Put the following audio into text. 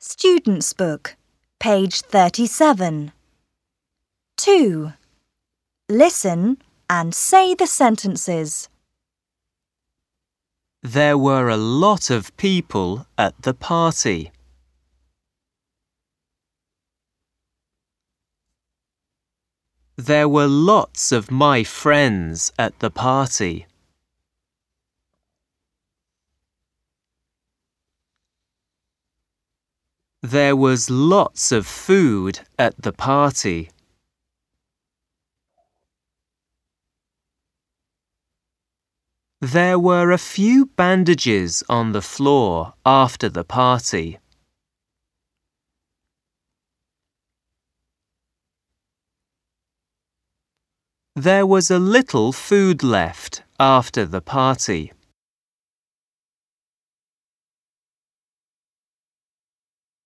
Student's Book, page 37. 2. Listen and say the sentences. There were a lot of people at the party. There were lots of my friends at the party. There was lots of food at the party. There were a few bandages on the floor after the party. There was a little food left after the party.